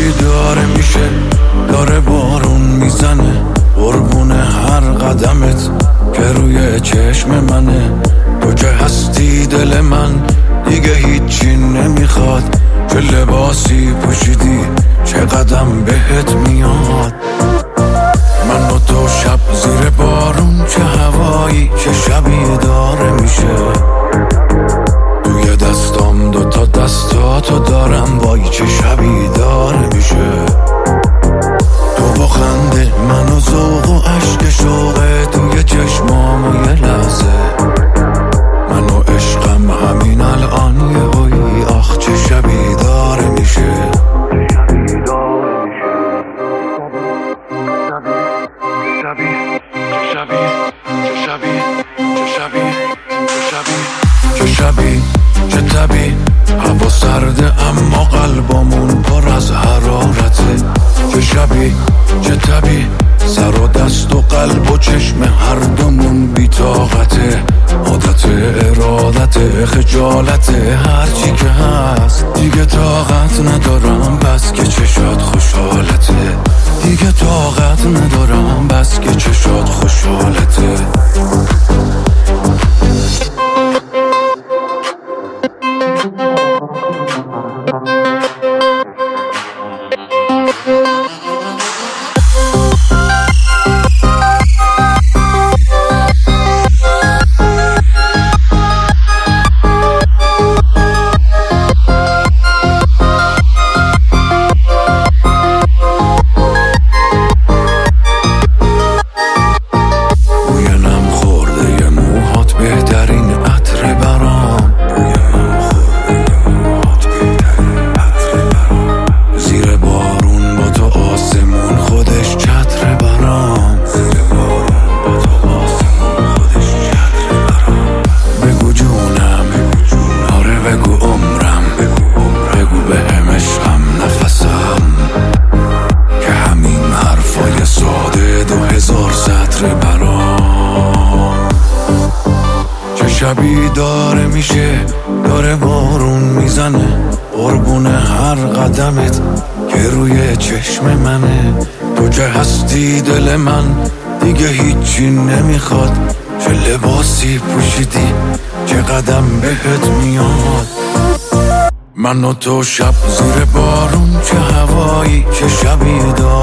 شبی داره میشه، داره بارون میزنه قربون هر قدمت که روی چشم منه. تو که هستی دل من دیگه هیچی نمیخواد، چه لباسی پوشیدی چه قدم بهت میاد. من و تو شب زیر بارون، چه هوایی چه شبی داره میشه. توی دستام دوتا دستاتو دارم، وای چه شبی داره میشه. تو با خنده من و ذوق و عشق شوقه توی چشمام و یه لحظه. من و عشقم همین الان یه هوی، آخ چه شبی داره میشه. چه شبی چه تبی، هوا سرده اما قلبمون پر از حرارته. چه شبی چه تبی، سر و دست و قلب و چشم هر دومون بی طاقته. عادت ارادت خجالت هرچی که هست، دیگه طاقت ندارم بس که چشات خوشحالته. دیگه طاقت ندارم بس که چشات خوشحالته. شبی داره میشه، داره بارون میزنه قربون هر قدمت که روی چشم منه. تو که هستی دل من دیگه هیچی نمیخواد، چه لباسی پوشیدی چه قدم بهت میاد. من و تو شب زیر بارون، چه هوایی چه شبی داره